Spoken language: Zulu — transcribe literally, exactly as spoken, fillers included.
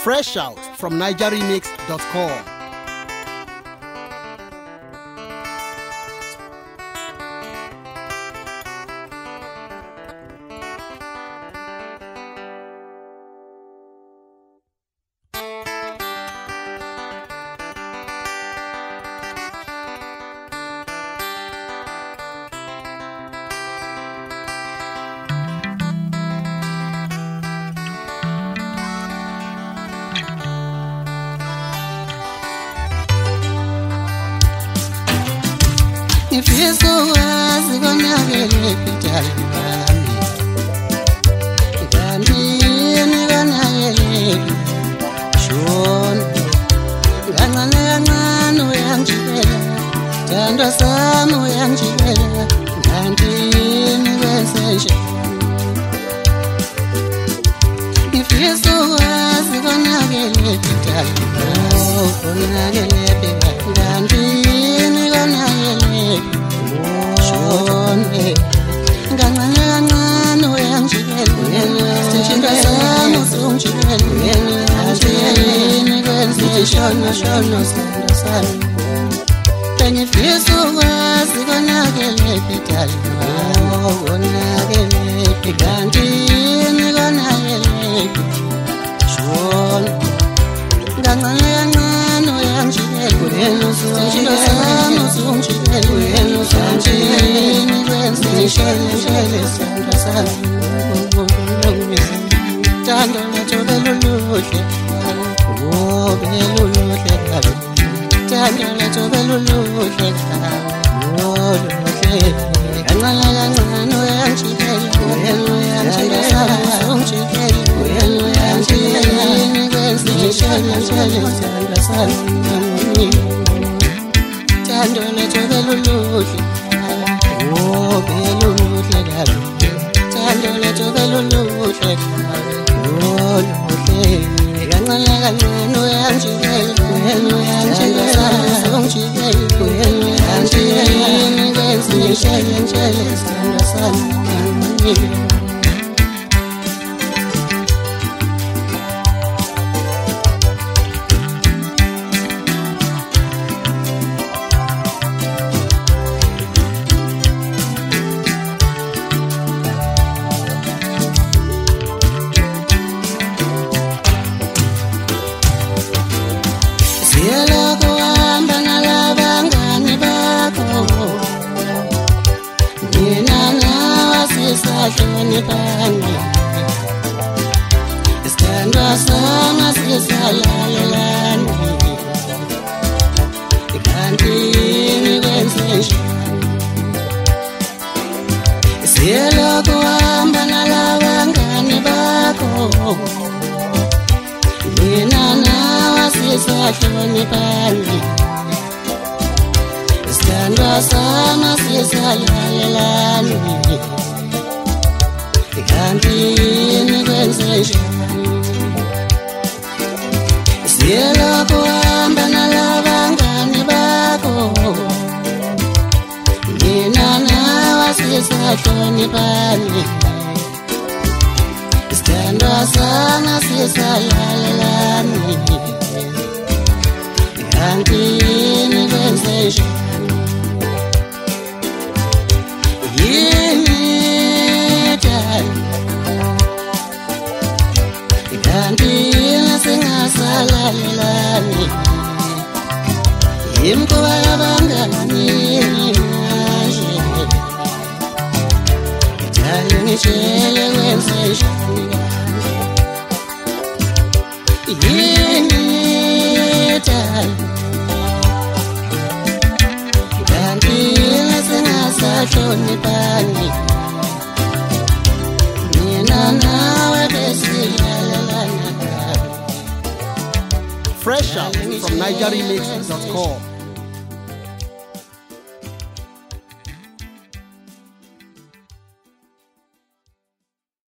Fresh out from niger remix dot com. Ifisa wazi konakele phithali bami Ngandini konakele Shona Ngancane kancane uyangijikela Thandwa sami uyangijikela Ngandini kwenzenje Ifisa wazi konakele phithali bami Konakele phithali Ngandini konakele Shone Ngancane kancane uyangijikela Sithinta sami usungijikela Ngandini kwenze shona shona sithandwa sami Bengifisa ukwazi konakele phithali konakele Ngandini konakele Shone Ngancane kancane uyangijikela Sithinta sami usungijikela Ngandini kwenze shona shona sithandwa sami Thando lethu beluluhle Oh beluluhle kabi Thando lethu beluluhle Oh luhle Kancane kancane uyangijikela Uyangijikela Ungijikela Uyangijikela Kwenze shona shona sithandwa sami Thando lethu beluluhle Oh beluluhle kabi Thando lethu beluluhle Oh luhle Kancane kancane uyangijikela Uyangijikela Ungijikela Uyangijikela Kwenze shona shona sithandwa sami Siyela kuhamba nalabangani bakho Mina nawe sisahloniphana Isithandwa sami sisalalelana Ngandini kwenzenjani Siyela kuhamba nalabangani bakho Mina nawe sisahloniphana Isithandwa sami sisalalelana Ngandini kwenzenjani Siyela kuhamba nalabangani bakho Mina nawe sisahloniphana Isithandwa sami sisalalelana Ngandini kwenzenjani Yini dali Ngandini singasalalelani Imkuba yabangani Dali ngitshele kwenzenjani Yini dali Ngandini singasahloniphani Mina nawe besiyalalana Fresh out from niger remix dot com.